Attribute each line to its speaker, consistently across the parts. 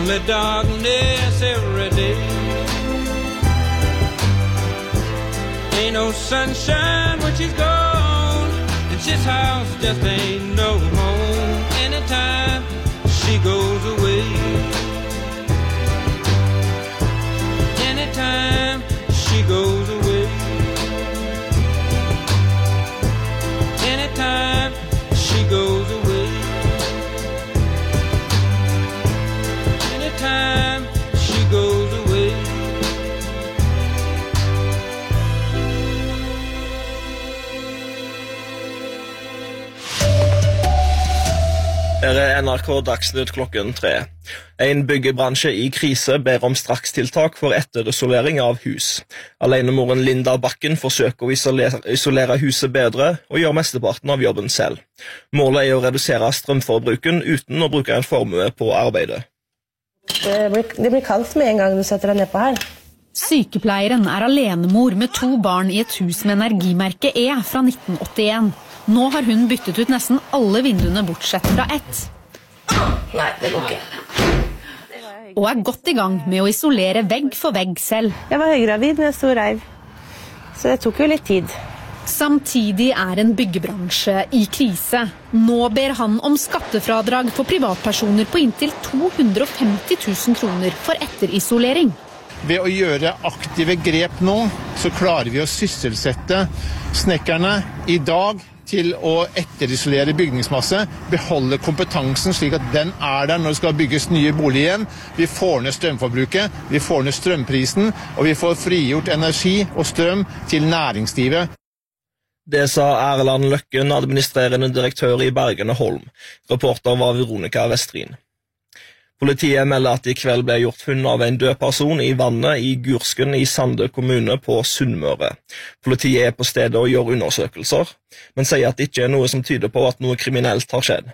Speaker 1: only darkness every day. Ain't no sunshine when she's gone, and this house just ain't no home anytime she goes away. Anytime she goes away. Anytime she goes away. Anytime she goes away.
Speaker 2: Her NRK Dagsnytt klokken 3. En byggebransje i krise ber om strakstiltak for etterisolering av hus. Alenemoren Linda Bakken forsøker å isolere huset bedre og gjør mesteparten av jobben selv. Målet å redusere strømforbruken uten å bruke en formue på arbeidet.
Speaker 3: Det blir kaldt med en gang du setter deg ned på her.
Speaker 4: Sykepleieren alenemor med 2 barn i et hus med energimerke E fra 1981. Nå har hun byttet ut nesten alle vinduene bortsett fra ett.
Speaker 3: Nei, det går ikke.
Speaker 4: Og godt i gang med å isolere vegg for vegg selv.
Speaker 3: Jeg var høygravid når jeg sto reiv, så det tok jo litt tid.
Speaker 4: Samtidig en byggebransje i krise. Nå ber han om skattefradrag for privatpersoner på inntil 250 000 kroner for etterisolering.
Speaker 5: Ved å gjøre aktive grep nå, så klarer vi å sysselsette snekkerne i dag til å etterisolere bygningsmasse, beholde kompetansen slik at den der når det skal bygges nye boliger igjen. Vi får ned strømforbruket, vi får ned strømprisen, og vi får frigjort energi og strøm til næringslivet.
Speaker 2: Det sa Erland Løkken, administrerende direktør i Bergen og Holm. Reporter var Veronica Westrin. Politiet melder at i kveld ble gjort funn av en død person i vannet i Gursken i Sande kommune på Sunnmøre. Politiet på stedet og gjør undersøkelser, men sier at det ikke noe som tyder på at noe kriminelt har skjedd.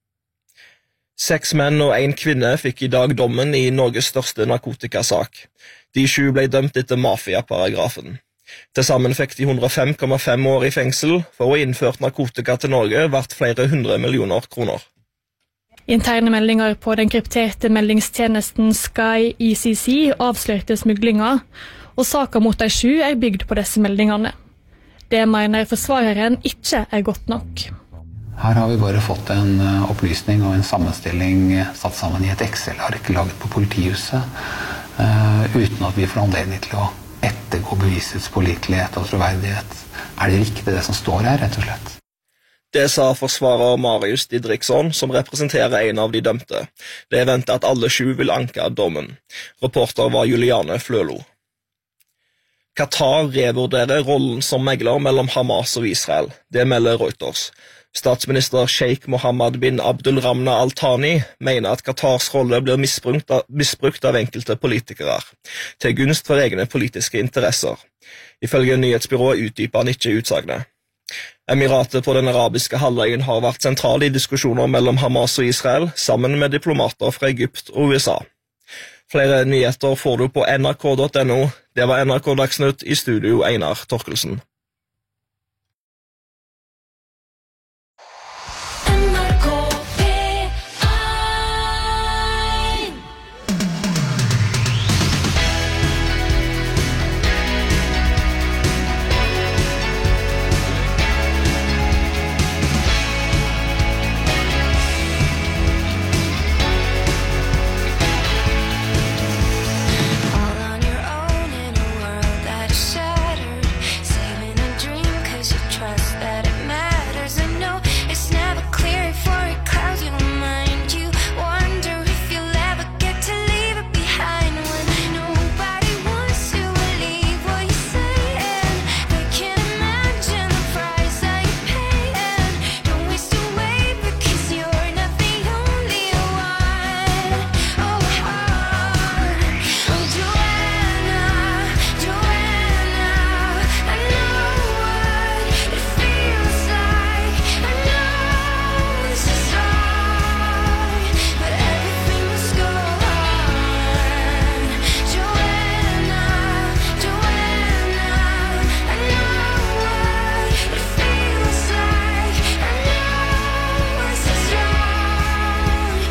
Speaker 2: 6 menn og 1 kvinne fikk i dag dommen i Norges største narkotikasak. De 7 ble dømt etter mafiaparagrafen. Til sammen fikk de 105,5 år i fengsel for å ha innført narkotika til Norge verdt flere 100 millioner kroner.
Speaker 6: Interne meldinger på den krypterte meldingstjenesten Sky ECC avslørte smuglinga, og saken mot de 7 bygd på disse meldingene. Det mener forsvareren ikke godt nok.
Speaker 7: Her har vi bare fått en opplysning og en sammenstilling satt sammen i et Excel-ark laget på politihuset, uten at vi får anledning til å ettergå bevisets pålitelighet og troverdighet. Det riktig det som står her, rett og slett?
Speaker 2: Det sa forsvarer Marius Didriksson, som representerer en av de dømte. Det ventet at alle 7 vil anke dommen. Reporter var Juliane Flølo. Qatar revurderer rollen som megler mellom Hamas og Israel. Det melder Reuters. Statsminister Sheikh Mohammed bin Abdulrahman Al Thani mener at Qatars rolle blir misbrukt av enkelte politikere, til gunst for egne politiske interesser. Ifølge nyhetsbyrået utdyper han ikke utsagnet. Emiratet på den arabiske halvøyen har vært sentral i diskusjoner mellom Hamas og Israel, sammen med diplomater fra Egypt og USA. Flere nyheter får du på nrk.no. Det var NRK Dagsnytt, i studio Einar Torkelsen.